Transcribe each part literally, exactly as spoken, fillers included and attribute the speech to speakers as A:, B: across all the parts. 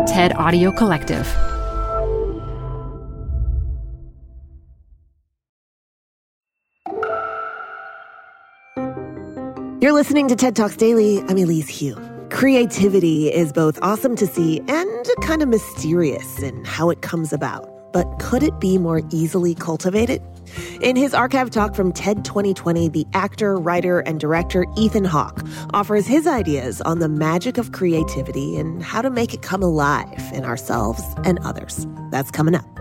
A: TED Audio Collective.
B: You're listening to TED Talks Daily. I'm Elise Hu. Creativity is both awesome to see and kind of mysterious in how it comes about. But could it be more easily cultivated? In his archive talk from TED twenty twenty, the actor, writer, and director Ethan Hawke offers his ideas on the magic of creativity and how to make it come alive in ourselves and others. That's coming up.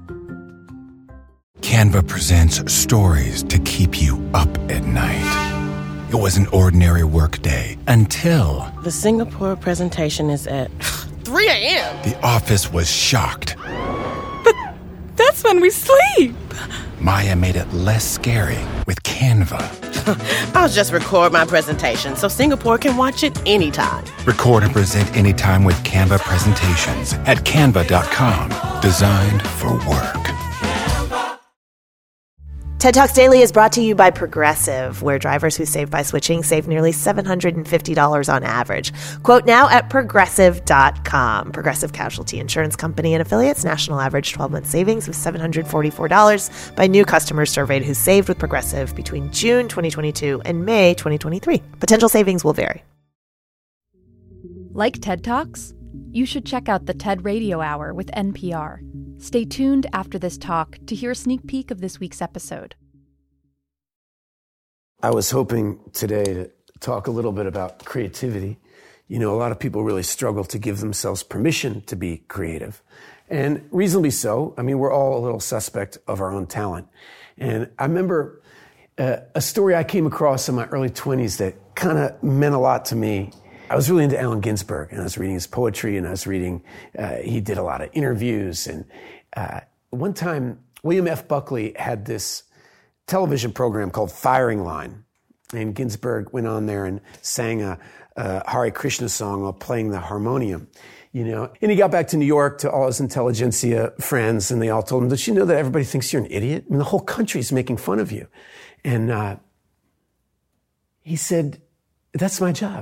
C: Canva presents stories to keep you up at night. It was an ordinary workday until...
D: The Singapore presentation is at three a.m.
C: The office was shocked.
E: But that's when we sleep.
C: Maya made it less scary with Canva.
D: I'll just record my presentation so Singapore can watch it anytime.
C: Record and present anytime with Canva presentations at canva dot com. Designed for work.
B: TED Talks Daily is brought to you by Progressive, where drivers who save by switching save nearly seven hundred fifty dollars on average. Quote now at progressive dot com. Progressive Casualty Insurance Company and affiliates. National average twelve-month savings of seven hundred forty-four dollars by new customers surveyed who saved with Progressive between June twenty twenty-two and May twenty twenty-three. Potential savings will vary.
A: Like TED Talks? You should check out the TED Radio Hour with N P R. Stay tuned after this talk to hear a sneak peek of this week's episode.
F: I was hoping today to talk a little bit about creativity. You know, a lot of people really struggle to give themselves permission to be creative. And reasonably so. I mean, we're all a little suspect of our own talent. And I remember uh, a story I came across in my early twenties that kind of meant a lot to me. I was really into Allen Ginsberg, and I was reading his poetry, and I was reading, uh, he did a lot of interviews. And uh, one time, William F. Buckley had this television program called Firing Line. And Ginsberg went on there and sang a, a Hare Krishna song while playing the harmonium. You know, and he got back to New York to all his intelligentsia friends, and they all told him, "Don't you know that everybody thinks you're an idiot? I mean, the whole country's making fun of you." And uh, he said, "That's my job.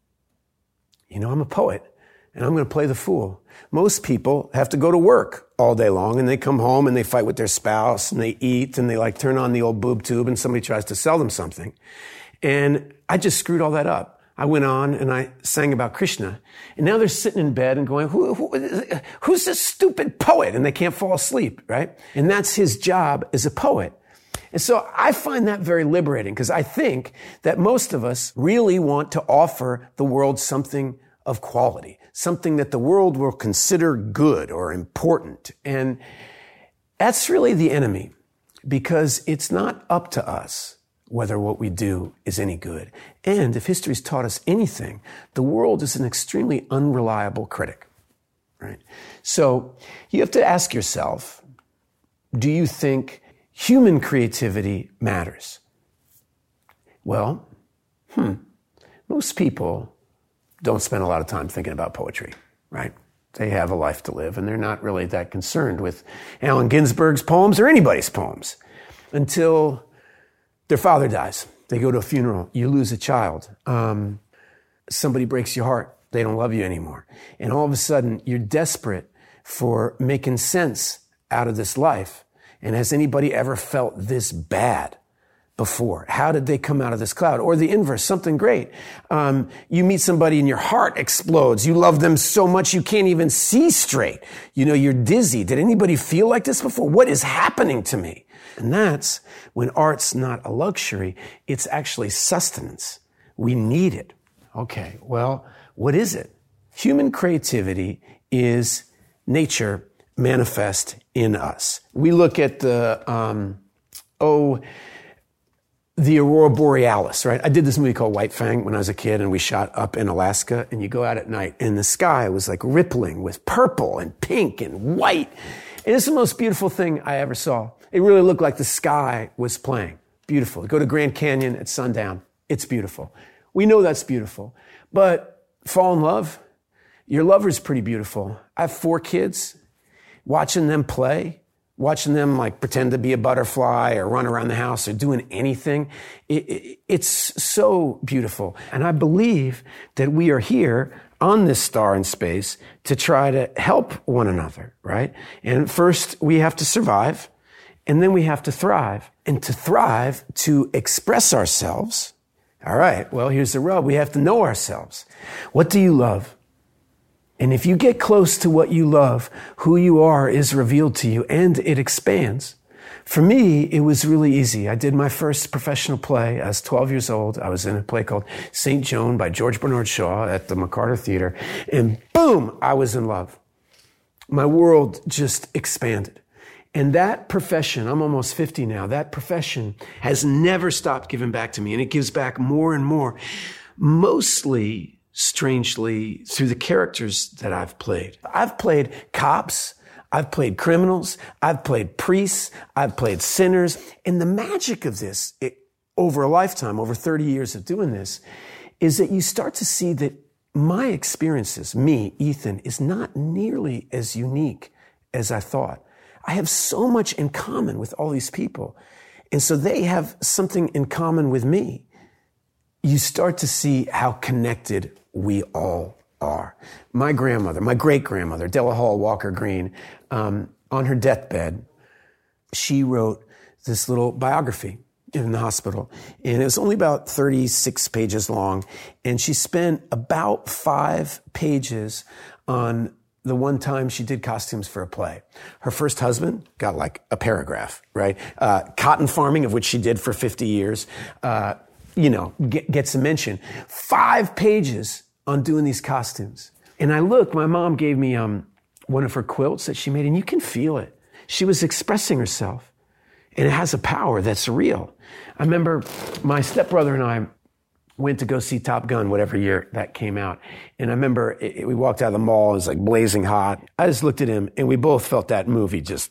F: You know, I'm a poet, and I'm going to play the fool. Most people have to go to work all day long, and they come home and they fight with their spouse, and they eat, and they like turn on the old boob tube, and somebody tries to sell them something. And I just screwed all that up. I went on and I sang about Krishna, and now they're sitting in bed and going, who, who, who's this stupid poet? And they can't fall asleep, right? And that's his job as a poet. And so I find that very liberating, because I think that most of us really want to offer the world something of quality, something that the world will consider good or important. And that's really the enemy, because it's not up to us whether what we do is any good. And if history's taught us anything, the world is an extremely unreliable critic, right? So you have to ask yourself, do you think human creativity matters? Well, hmm, most people don't spend a lot of time thinking about poetry, right? They have a life to live, and they're not really that concerned with Allen Ginsberg's poems or anybody's poems until their father dies. They go to a funeral. You lose a child. Um, somebody breaks your heart. They don't love you anymore. And all of a sudden, you're desperate for making sense out of this life. And has anybody ever felt this bad before? How did they come out of this cloud? Or the inverse, something great. Um, you meet somebody and your heart explodes. You love them so much you can't even see straight. You know, you're dizzy. Did anybody feel like this before? What is happening to me? And that's when art's not a luxury. It's actually sustenance. We need it. Okay, well, what is it? Human creativity is nature manifest in us. We look at the, um, oh, the Aurora Borealis, right? I did this movie called White Fang when I was a kid, and we shot up in Alaska, and you go out at night and the sky was like rippling with purple and pink and white. And it's the most beautiful thing I ever saw. It really looked like the sky was playing. Beautiful. Go to Grand Canyon at sundown. It's beautiful. We know that's beautiful. But fall in love. Your lover's pretty beautiful. I have four kids. Watching them play, watching them like pretend to be a butterfly or run around the house or doing anything, it, it, it's so beautiful. And I believe that we are here on this star in space to try to help one another, right? And first we have to survive, and then we have to thrive. And to thrive, to express ourselves, all right, well, here's the rub. We have to know ourselves. What do you love? And if you get close to what you love, who you are is revealed to you, and it expands. For me, it was really easy. I did my first professional play. I was twelve years old. I was in a play called Saint Joan by George Bernard Shaw at the McCarter Theater. And boom, I was in love. My world just expanded. And that profession, I'm almost fifty now, that profession has never stopped giving back to me. And it gives back more and more, mostly, strangely, through the characters that I've played. I've played cops. I've played criminals, I've played priests, I've played sinners. And the magic of this, it, over a lifetime, over thirty years of doing this, is that you start to see that my experiences, me, Ethan, is not nearly as unique as I thought. I have so much in common with all these people. And so they have something in common with me. You start to see how connected we all are. My grandmother, my great-grandmother, Della Hall Walker Green, um, on her deathbed, she wrote this little biography in the hospital. And it was only about thirty-six pages long. And she spent about five pages on the one time she did costumes for a play. Her first husband got like a paragraph, right? Uh, cotton farming, of which she did for fifty years, uh, you know, get, gets a mention. Five pages on doing these costumes. And I looked, my mom gave me um, one of her quilts that she made, and you can feel it. She was expressing herself, and it has a power that's real. I remember my stepbrother and I went to go see Top Gun, whatever year that came out. And I remember it, it, we walked out of the mall, it was like blazing hot. I just looked at him, and we both felt that movie just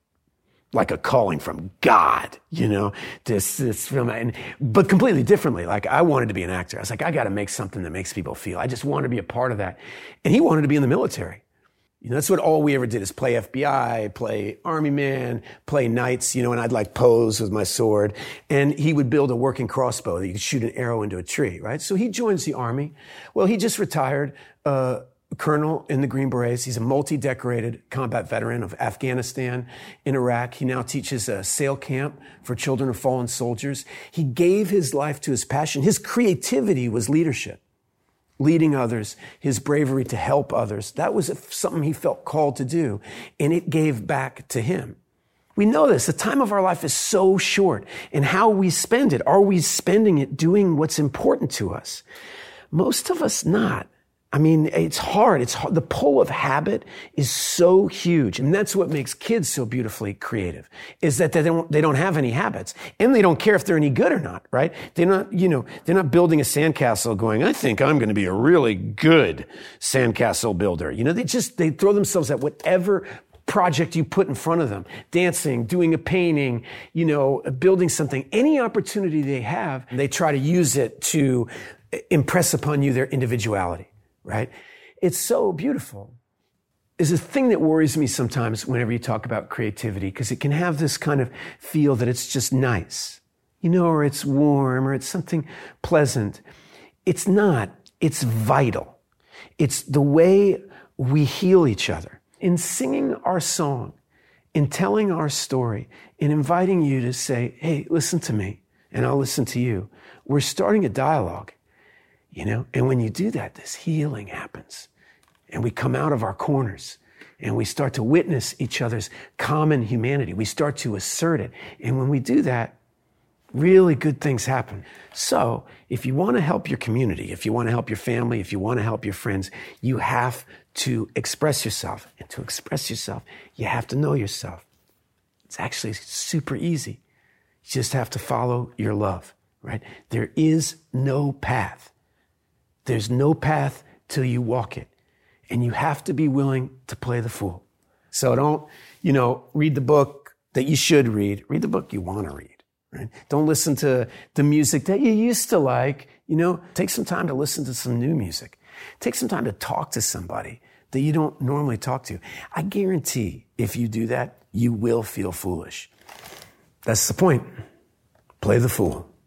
F: like a calling from God, you know, this, this film, and, but completely differently. Like, I wanted to be an actor. I was like, I got to make something that makes people feel. I just wanted to be a part of that. And he wanted to be in the military. You know, that's what all we ever did is play F B I, play Army man, play knights, you know, and I'd like pose with my sword. And he would build a working crossbow that you could shoot an arrow into a tree, right? So he joins the Army. Well, he just retired, uh, colonel in the Green Berets. He's a multi-decorated combat veteran of Afghanistan in Iraq. He now teaches a sail camp for children of fallen soldiers. He gave his life to his passion. His creativity was leadership, leading others, his bravery to help others. That was something he felt called to do, and it gave back to him. We know this. The time of our life is so short, and how we spend it. Are we spending it doing what's important to us? Most of us not. I mean, it's hard. It's hard. The pull of habit is so huge. And that's what makes kids so beautifully creative, is that they don't, they don't have any habits, and they don't care if they're any good or not, right? They're not, you know, they're not building a sandcastle going, I think I'm going to be a really good sandcastle builder. You know, they just, they throw themselves at whatever project you put in front of them, dancing, doing a painting, you know, building something, any opportunity they have, they try to use it to impress upon you their individuality. Right? It's so beautiful. There's a thing that worries me sometimes whenever you talk about creativity, because it can have this kind of feel that it's just nice, you know, or it's warm, or it's something pleasant. It's not. It's vital. It's the way we heal each other. In singing our song, in telling our story, in inviting you to say, hey, listen to me, and I'll listen to you, we're starting a dialogue. You know, and when you do that, this healing happens, and we come out of our corners, and we start to witness each other's common humanity. We start to assert it. And when we do that, really good things happen. So if you want to help your community, if you want to help your family, if you want to help your friends, you have to express yourself. And to express yourself, you have to know yourself. It's actually super easy. You just have to follow your love, right? There is no path. There's no path till you walk it. And you have to be willing to play the fool. So don't, you know, read the book that you should read. Read the book you want to read, right? Don't listen to the music that you used to like. You know, take some time to listen to some new music. Take some time to talk to somebody that you don't normally talk to. I guarantee if you do that, you will feel foolish. That's the point. Play the fool.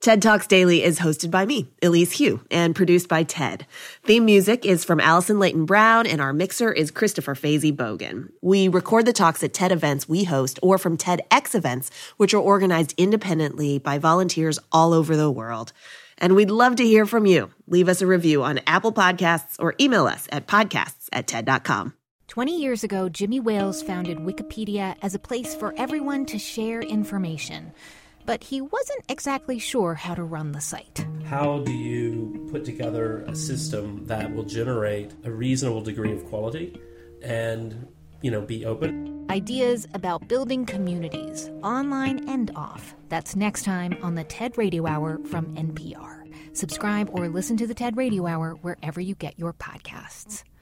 B: TED Talks Daily is hosted by me, Elise Hu, and produced by TED. Theme music is from Allison Leighton Brown, and our mixer is Christopher Fazy Bogan. We record the talks at TED events we host or from TEDx events, which are organized independently by volunteers all over the world. And we'd love to hear from you. Leave us a review on Apple Podcasts or email us at podcasts at TED dot com.
G: Twenty years ago, Jimmy Wales founded Wikipedia as a place for everyone to share information. But he wasn't exactly sure how to run the site.
H: How do you put together a system that will generate a reasonable degree of quality and, you know, be open?
G: Ideas about building communities, online and off. That's next time on the TED Radio Hour from N P R. Subscribe or listen to the TED Radio Hour wherever you get your podcasts.